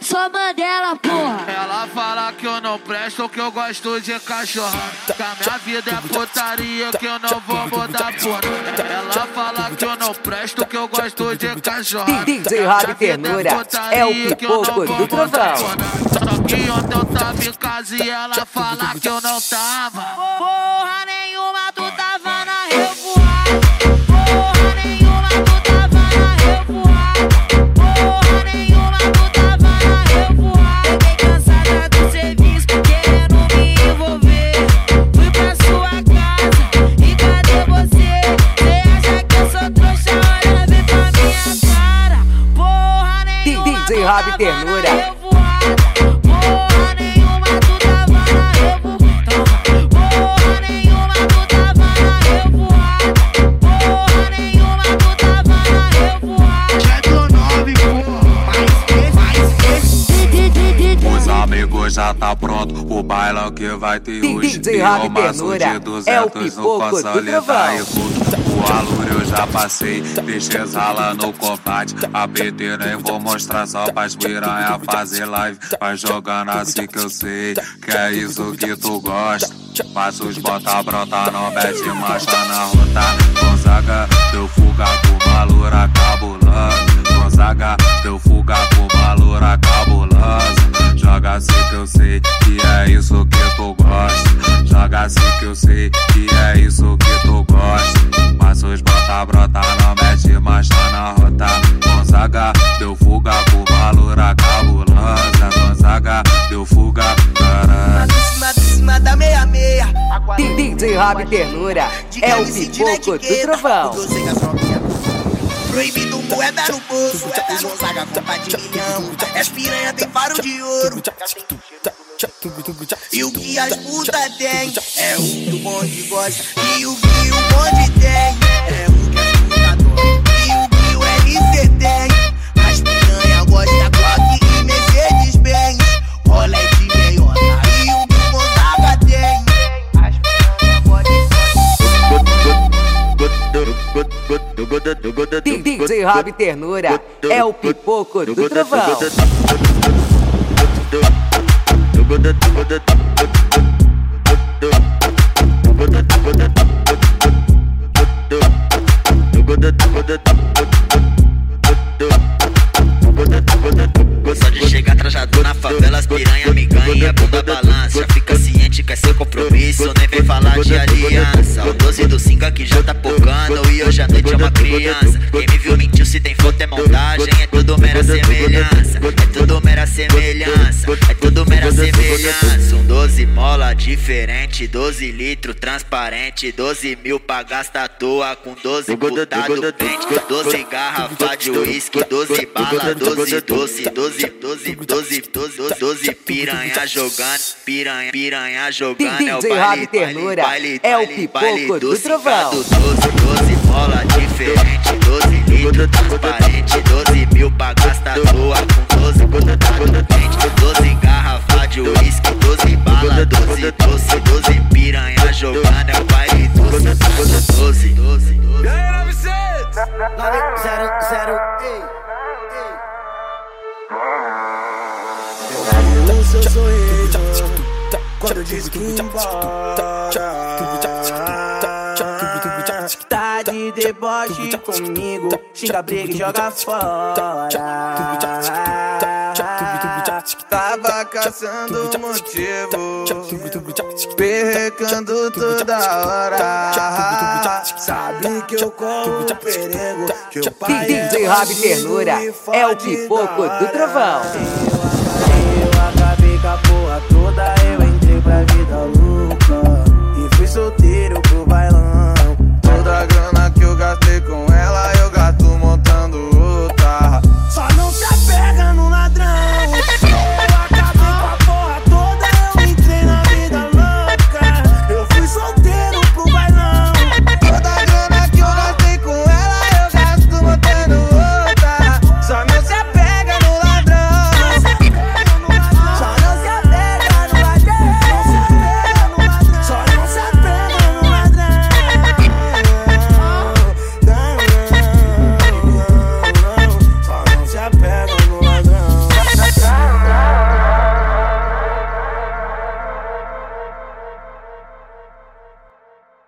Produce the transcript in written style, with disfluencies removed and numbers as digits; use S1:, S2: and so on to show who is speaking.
S1: Sou Mandela, porra.
S2: Ela fala que eu não presto, que eu gosto de cachorro. Que a minha vida é putaria, que eu não vou mudar, porra. Ela fala que eu não presto, que eu gosto de cachorro.
S3: DJ Rob Ternura é o pipoco do trovão.
S2: Só que ontem eu tava em casa e ela fala que eu não tava.
S1: Porra nenhuma, tu tava na revoada. Porra nenhuma, tu tava na revoada. Porra nenhuma, tu tava na revoada. Fiquei cansada do serviço, querendo me envolver. Fui pra sua casa e cadê você? Cê acha que eu sou trouxa? Olha, vem pra minha cara. Porra nenhuma,
S3: DJ Rob Ternura.
S1: Porra nenhuma, tu tava na revoada. Porra nenhuma, tu tava na revoada. Porra nenhuma, tu tava na revoada.
S2: Cheio 9, porra.
S4: Os amigos já tá pronto, o bailão que vai ter hoje.
S3: DJ Rob Ternura é o pipoco do trovão.
S4: O aluro eu já passei, deixei lá no combate. A PT nem vou mostrar só pras piranha fazer live. Vai jogando assim que eu sei, que é isso que tu gosta. Passa os bota brota, não mete marcha na rota. Gonzaga, deu fuga com valor cabuloso. Gonzaga, deu fuga com valor cabuloso. Joga assim que eu sei, que é isso que tu gosta. Joga assim que eu sei, que é isso que tu gosta. Passa os bota brota, não mete marcha na rota. Gonzaga, deu fuga com valor cabulosa. Gonzaga, deu fuga, caralho.
S5: Cima da meia-meia.
S3: DJ Rob Ternura é o pipoco do trovão.
S5: Proibido moeda no bolso, é Gonzaga compra de milhão. As piranha tem faro de ouro. E o que as puta tem é o que o bonde gosta. E o que o bonde tem é o que as puta adoram. E o que o LC tem. As piranha gosta Glock e Mercedes-Benz. Rolete meiota. E o que o Gonzaga tem. As piranha gosta.
S3: DJ Rob Ternura é o pipoco do trovão.
S6: Só de chegar trajado na favela, as piranha me ganha e a bunda balança. Já fica ciente que é seu compromisso, nem vem falar de aliança. O 12 do 5 aqui já tá pocando e hoje à noite é uma criança. Quem me viu mentiu, se tem foto é montagem. É tudo mera semelhança, é tudo mera semelhança, é tudo mera semelhança. Um 12 mola diferente, 12 litros transparente, 12 mil pra gastar à toa com 12 putado crente, 12 garrafa de uísque, 12 bala, 12 doce, 12 piranha jogando, piranha jogando. É o
S3: DJ Rob Ternura é o pipoco do trovão.
S6: 12 mola diferente, 12 litros transparente, 12 mil pra gastar à toa com 12 putado crente, 12 garrafa de uísque, 12 bala, 12 doce, 12 piranha jogando. É o baile doce, 12.
S5: E aí, 900? 900, ei. Eu sou sorriso quando eu digo que embora. Tá de deboche comigo, xinga, briga e joga fora. Tava caçando motivo, perrecando toda hora. Sabe que eu corro perigo, que o pai
S3: DJ Rob Ternura é o pipoco do trovão.